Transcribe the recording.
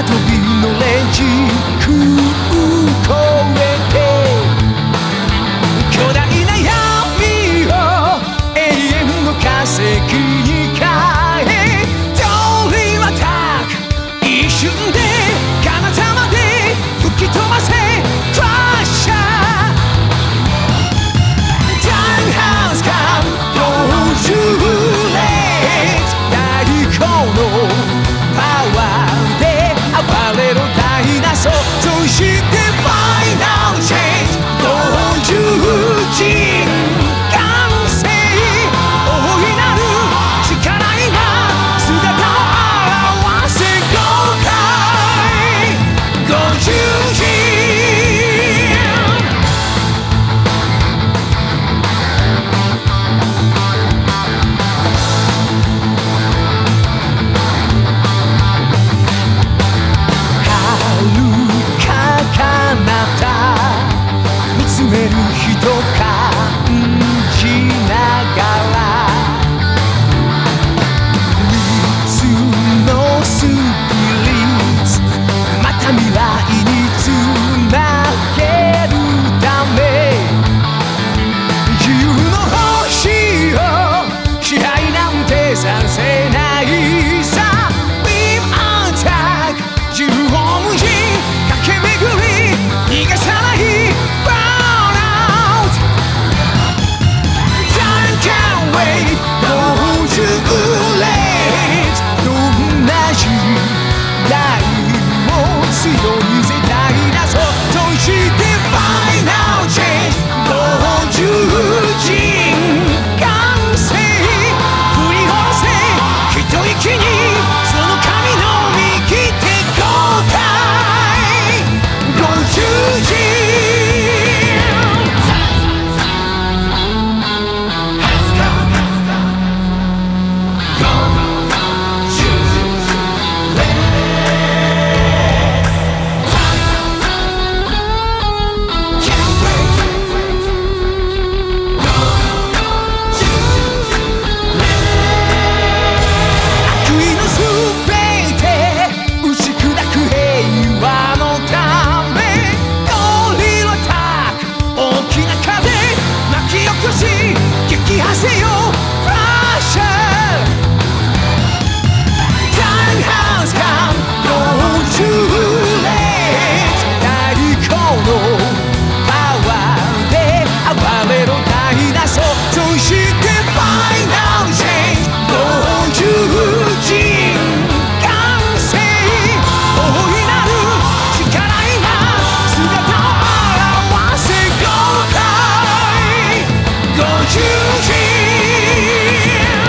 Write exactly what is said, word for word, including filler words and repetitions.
飛びのレンジ空を越えて巨大な闇を永遠の化石に変え鳥はたく一瞬で彼方まで吹き飛ばせクラッシャータイムハウスカムドジュレイト大高のパワーで暴れろダイナソーそしてファイナルチェンジ同獣人完成大いなる力今姿を現せ豪快ご獣人見つめる人感じながら水のスピリッツまた未来につなげるため自由の星を支配なんてさせないさ Beam Attack 縦横無尽駆け巡り逃がさない強いぜダイナソーそしてファイナルチェンジ同獣人完成振り下ろせ一息にその神の右手豪快ご獣人撃破せよクラッシャータイムハウスカムドジュレイト大高のパワーで暴れろダイナソーそしてファイナルチェンジ同獣人完成大いなる力今姿を現せ豪快ご獣人